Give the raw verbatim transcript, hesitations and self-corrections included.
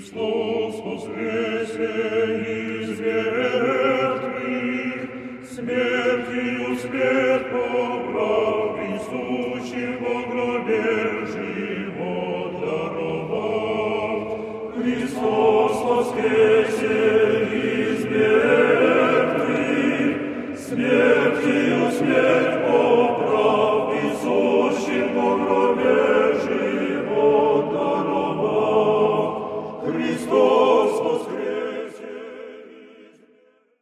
Христос воскресе из мертвых, смертью смерть побрал, присущим во гробе живот даровал. Христос воскресе